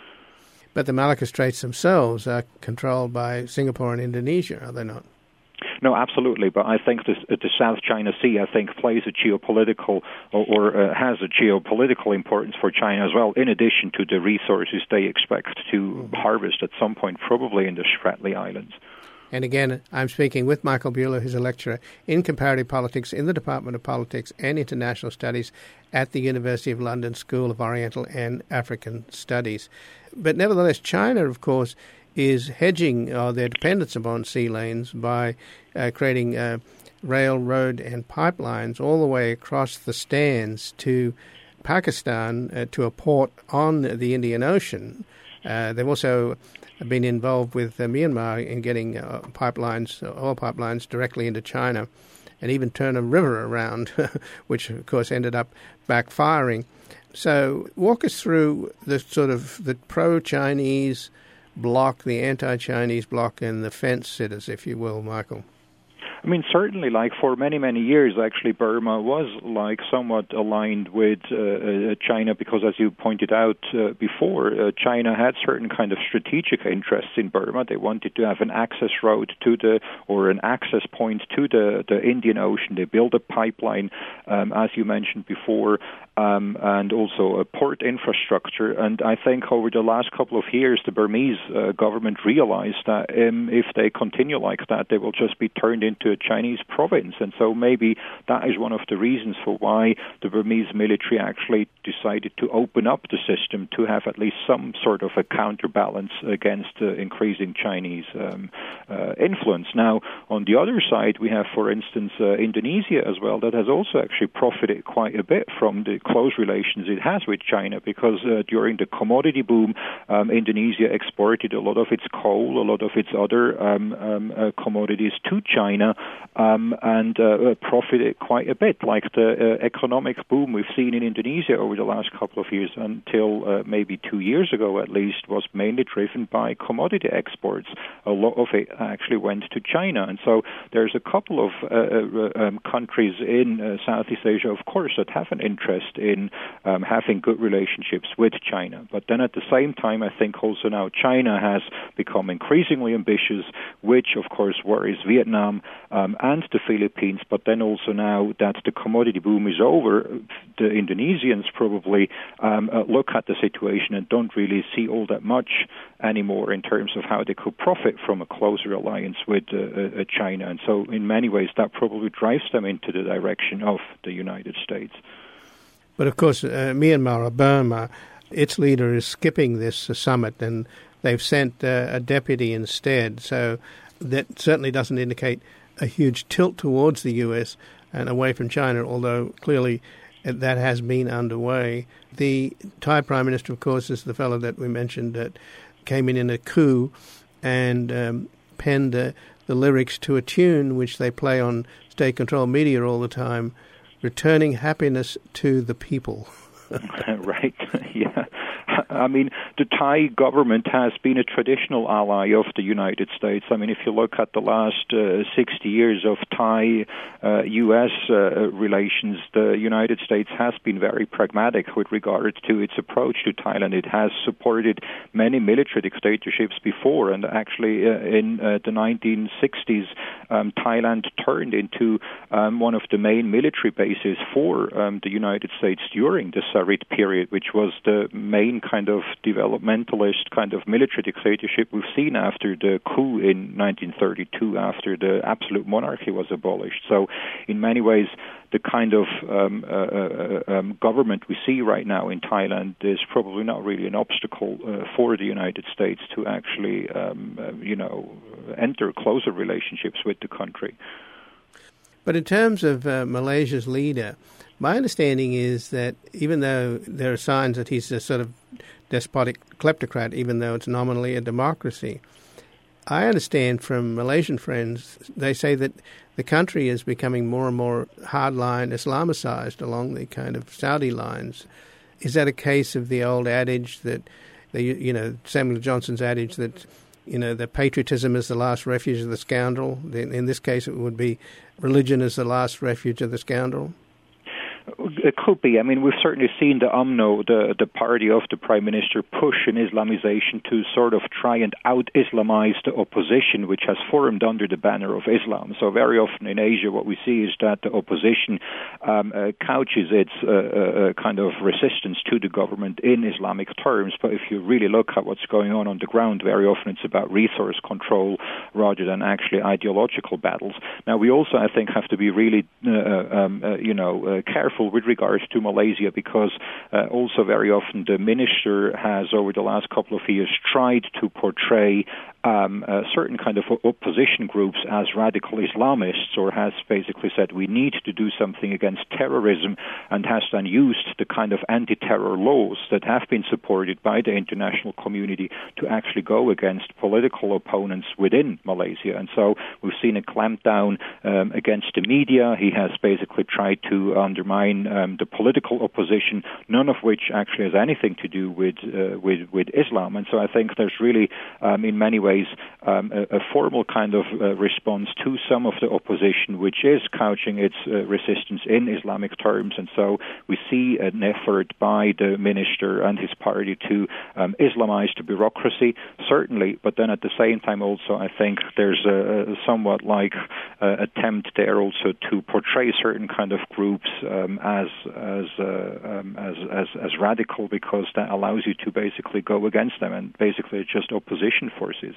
But the Malacca Straits themselves are controlled by Singapore and Indonesia, are they not? No, absolutely. But I think this, the South China Sea, I think, plays a geopolitical or, or uh, has a geopolitical importance for China as well, in addition to the resources they expect to mm-hmm. harvest at some point, probably in the Spratly Islands. And again, I'm speaking with Michael Buehler, who's a lecturer in comparative politics in the Department of Politics and International Studies at the University of London School of Oriental and African Studies. But nevertheless, China, of course, is hedging uh, their dependence upon sea lanes by uh, creating uh, railroad and pipelines all the way across the stands to Pakistan, uh, to a port on the Indian Ocean. Uh, they've also been involved with uh, Myanmar in getting uh, pipelines, oil pipelines, directly into China, and even turn a river around, which of course ended up backfiring. So walk us through the sort of the pro-Chinese bloc, the anti-Chinese bloc, and the fence-sitters, if you will, Michael. I mean, certainly, like for many, many years, actually, Burma was like somewhat aligned with uh, China because, as you pointed out uh, before, uh, China had certain kind of strategic interests in Burma. They wanted to have an access road to the, or an access point to the, the Indian Ocean. They built a pipeline, um, as you mentioned before, um, and also a port infrastructure. And I think over the last couple of years, the Burmese uh, government realized that um, if they continue like that, they will just be turned into a Chinese province. And so maybe that is one of the reasons for why the Burmese military actually decided to open up the system to have at least some sort of a counterbalance against uh, increasing Chinese um, uh, influence. Now, on the other side, we have, for instance, uh, Indonesia as well, that has also actually profited quite a bit from the close relations it has with China, because uh, during the commodity boom, um, Indonesia exported a lot of its coal, a lot of its other um, um, uh, commodities to China, um, and uh, profited quite a bit. Like the uh, economic boom we've seen in Indonesia over the last couple of years, until uh, maybe two years ago at least, was mainly driven by commodity exports. A lot of it actually went to China. And so there's a couple of uh, uh, um, countries in uh, Southeast Asia, of course, that have an interest in um, having good relationships with China. But then at the same time, I think also now China has become increasingly ambitious, which of course worries Vietnam um, and the Philippines. But then also now that the commodity boom is over, the Indonesians probably um, uh, look at the situation and don't really see all that much anymore in terms of how they could profit from a closer alliance with uh, uh, China. And so in many ways that probably drives them into the direction of the United States. But of course, uh, Myanmar or Burma, its leader is skipping this uh, summit, and they've sent uh, a deputy instead. So that certainly doesn't indicate a huge tilt towards the U S and away from China, although clearly that has been underway. The Thai Prime Minister, of course, is the fellow that we mentioned that came in in a coup and um, penned uh, the lyrics to a tune which they play on state-controlled media all the time, returning happiness to the people. Right, yeah. I mean, the Thai government has been a traditional ally of the United States. I mean, if you look at the last uh, sixty years of Thai-U S uh, uh, relations, the United States has been very pragmatic with regard to its approach to Thailand. It has supported many military dictatorships before, and actually uh, in uh, the nineteen sixties, um, Thailand turned into um, one of the main military bases for um, the United States during the Sarit period, which was the main kind of developmentalist kind of military dictatorship we've seen after the coup in nineteen thirty-two, after the absolute monarchy was abolished. So in many ways, the kind of um, uh, uh, um, government we see right now in Thailand is probably not really an obstacle uh, for the United States to actually, um, uh, you know, enter closer relationships with the country. But in terms of uh, Malaysia's leader, my understanding is that even though there are signs that he's a sort of despotic kleptocrat, even though it's nominally a democracy, I understand from Malaysian friends, they say that the country is becoming more and more hardline Islamicized along the kind of Saudi lines. Is that a case of the old adage that, the, you know, Samuel Johnson's adage that, you know, the patriotism is the last refuge of the scoundrel? In this case, it would be religion is the last refuge of the scoundrel? it could be. I mean, we've certainly seen the U M N O, the, the party of the Prime Minister, push in Islamization to sort of try and out-Islamize the opposition, which has formed under the banner of Islam. So very often in Asia, what we see is that the opposition um, uh, couches its uh, uh, kind of resistance to the government in Islamic terms. But if you really look at what's going on on the ground, very often it's about resource control rather than actually ideological battles. Now, we also, I think, have to be really, uh, um, uh, you know, uh, careful with regards to Malaysia, because uh, also very often the minister has, over the last couple of years, tried to portray Um, uh, certain kind of opposition groups as radical Islamists, or has basically said we need to do something against terrorism, and has then used the kind of anti-terror laws that have been supported by the international community to actually go against political opponents within Malaysia. And so we've seen a clampdown um, against the media. He has basically tried to undermine um, the political opposition, none of which actually has anything to do with uh, with, with Islam. And so I think there's really, um, in many ways, Um, a, a formal kind of uh, response to some of the opposition, which is couching its uh, resistance in Islamic terms. And so we see an effort by the minister and his party to um, Islamize the bureaucracy, certainly, but then at the same time also I think there's a, a somewhat like uh, attempt there also to portray certain kind of groups um, as as, uh, um, as as as radical, because that allows you to basically go against them, and basically it's just opposition forces.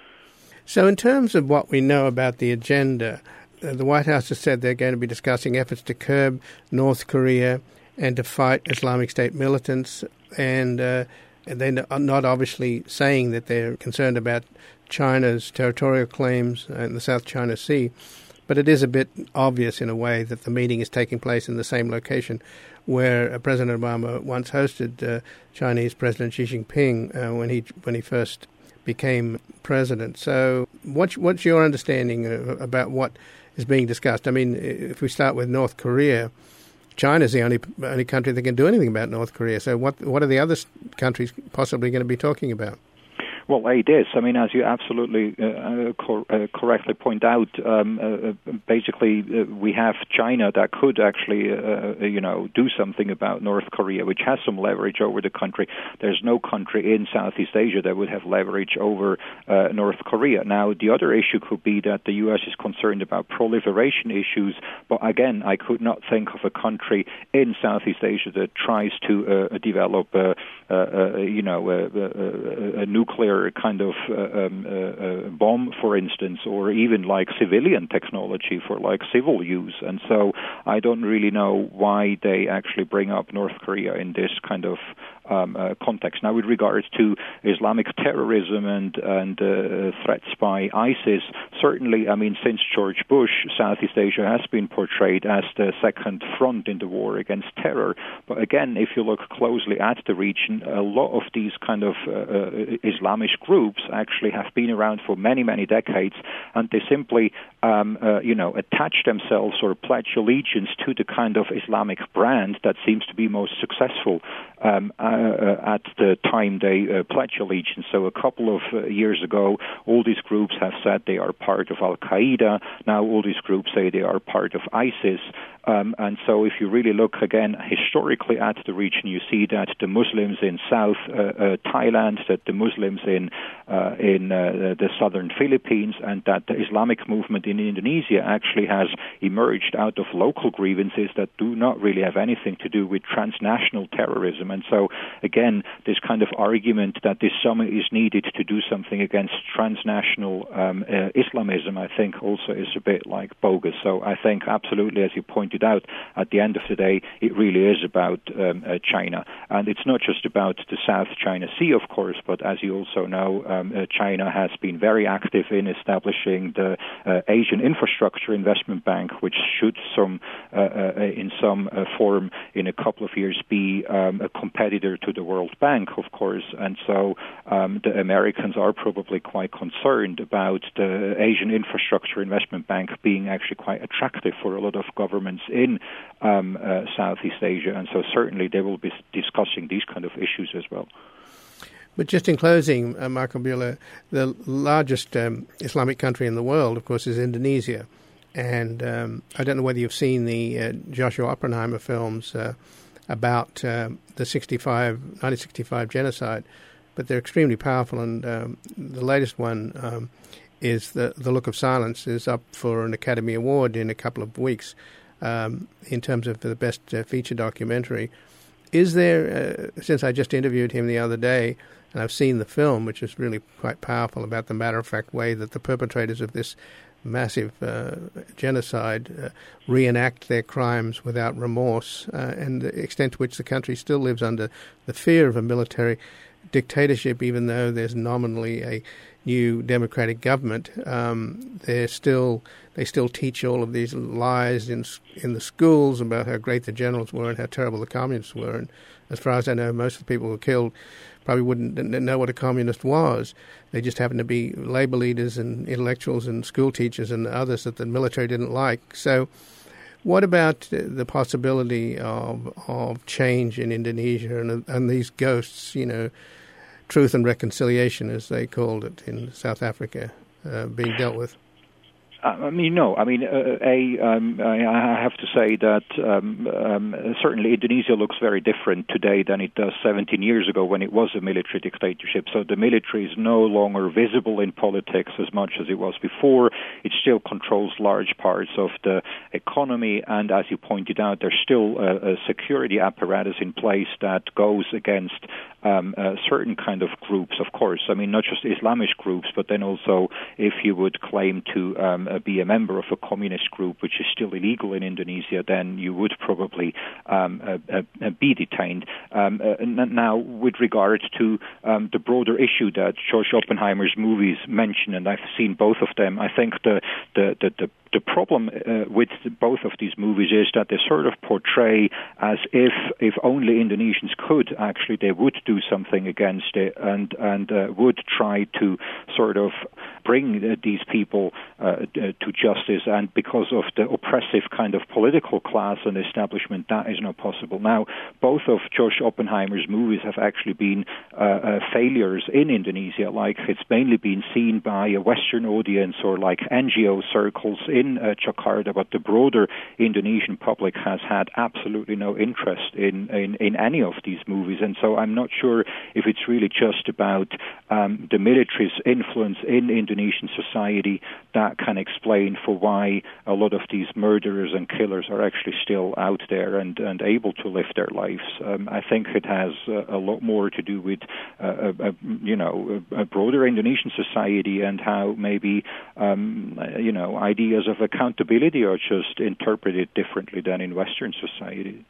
So in terms of what we know about the agenda, uh, the White House has said they're going to be discussing efforts to curb North Korea and to fight Islamic State militants, and, uh, and they're not obviously saying that they're concerned about China's territorial claims in the South China Sea, but it is a bit obvious in a way that the meeting is taking place in the same location where uh, President Obama once hosted uh, Chinese President Xi Jinping uh, when he when he first became president. So what's, what's your understanding uh, about what is being discussed? I mean, if we start with North Korea, China's the only only country that can do anything about North Korea. So what what are the other countries possibly going to be talking about? Well, it is. I mean, as you absolutely uh, cor- uh, correctly point out, um, uh, basically uh, we have China that could actually, uh, you know, do something about North Korea, which has some leverage over the country. There's no country in Southeast Asia that would have leverage over uh, North Korea. Now, the other issue could be that the U S is concerned about proliferation issues, but again, I could not think of a country in Southeast Asia that tries to uh, develop, uh, uh, uh, you know, a, a, a nuclear kind of uh, um, uh, uh, bomb, for instance, or even like civilian technology for like civil use. And so I don't really know why they actually bring up North Korea in this kind of um, uh, context. Now, with regards to Islamic terrorism and, and uh, threats by ISIS, certainly, I mean, since George Bush, Southeast Asia has been portrayed as the second front in the war against terror. But again, if you look closely at the region, a lot of these kind of uh, uh, Islamic groups actually have been around for many, many decades, and they simply, um, uh, you know, attach themselves or pledge allegiance to the kind of Islamic brand that seems to be most successful um, uh, at the time they uh, pledge allegiance. So a couple of uh, years ago, all these groups have said they are part of Al-Qaeda. Now all these groups say they are part of ISIS. Um, and so if you really look again historically at the region, you see that the Muslims in South uh, uh, Thailand, that the Muslims in uh, in uh, the southern Philippines, and that the Islamic movement in Indonesia actually has emerged out of local grievances that do not really have anything to do with transnational terrorism. And so again, this kind of argument that this summit is needed to do something against transnational um, uh, Islamism, I think also is a bit like bogus. So I think absolutely, as you pointed out, at the end of the day, it really is about um, uh, China. And it's not just about the South China Sea, of course, but as you also know, um, uh, China has been very active in establishing the uh, Asian Infrastructure Investment Bank, which should some, uh, uh, in some uh, form in a couple of years be um, a competitor to the World Bank, of course. And so um, the Americans are probably quite concerned about the Asian Infrastructure Investment Bank being actually quite attractive for a lot of governments in um, uh, Southeast Asia, and so certainly they will be discussing these kind of issues as well. But just in closing, uh, Michael Buehler, the largest um, Islamic country in the world, of course, is Indonesia. And um, I don't know whether you've seen the uh, Joshua Oppenheimer films uh, about uh, the sixty-five, nineteen sixty-five genocide, but they're extremely powerful. And um, the latest one um, is the, the Look of Silence is up for an Academy Award in a couple of weeks um, in terms of the best uh, feature documentary. Is there, uh, since I just interviewed him the other day, and I've seen the film, which is really quite powerful about the matter-of-fact way that the perpetrators of this massive uh, genocide uh, reenact their crimes without remorse, uh, and the extent to which the country still lives under the fear of a military dictatorship, even though there's nominally a new democratic government. Um, they're still they still teach all of these lies in in the schools about how great the generals were and how terrible the communists were. And as far as I know, most of the people who were killed probably wouldn't know what a communist was. They just happened to be labor leaders and intellectuals and school teachers and others that the military didn't like. So what about the possibility of of change in Indonesia and, and these ghosts, you know, truth and reconciliation, as they called it in South Africa, uh, being dealt with? I mean, no. I mean, uh, a, um, I have to say that um, um, certainly Indonesia looks very different today than it does seventeen years ago when it was a military dictatorship. So the military is no longer visible in politics as much as it was before. It still controls large parts of the economy, and as you pointed out, there's still a, a security apparatus in place that goes against um, uh, certain kind of groups, of course. I mean, not just Islamist groups, but then also if you would claim to um, be a member of a communist group, which is still illegal in Indonesia, then you would probably um, uh, uh, be detained. Um, uh, now, with regard to um, the broader issue that George Oppenheimer's movies mention, and I've seen both of them, I think the the the, the The problem uh, with both of these movies is that they sort of portray as if if only Indonesians could, actually they would do something against it and and uh, would try to sort of bring uh, these people uh, to justice. And because of the oppressive kind of political class and establishment, that is not possible. Now, both of George Oppenheimer's movies have actually been uh, uh, failures in Indonesia. Like, it's mainly been seen by a Western audience or like N G O circles in in uh, Jakarta, but the broader Indonesian public has had absolutely no interest in, in, in any of these movies. And so I'm not sure if it's really just about um, the military's influence in Indonesian society that can explain for why a lot of these murderers and killers are actually still out there and, and able to live their lives. Um, I think it has uh, a lot more to do with, uh, a, a, you know, a, a broader Indonesian society and how maybe, um, you know, ideas of of accountability are just interpreted differently than in Western society.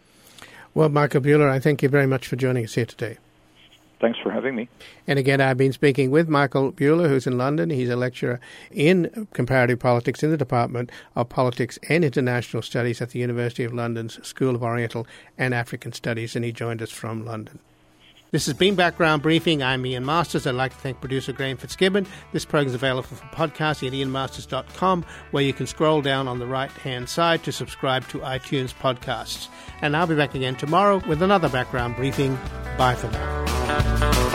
Well, Michael Buehler, I thank you very much for joining us here today. Thanks for having me. And again, I've been speaking with Michael Buehler, who's in London. He's a lecturer in comparative politics in the Department of Politics and International Studies at the University of London's School of Oriental and African Studies, and he joined us from London. This has been Background Briefing. I'm Ian Masters. I'd like to thank producer Graham Fitzgibbon. This program is available for podcasting at ian masters dot com, where you can scroll down on the right-hand side to subscribe to iTunes podcasts. And I'll be back again tomorrow with another Background Briefing. Bye for now.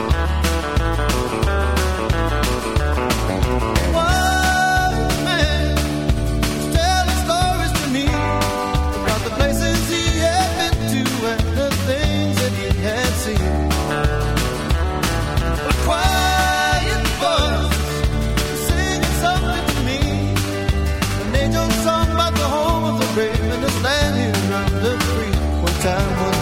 Time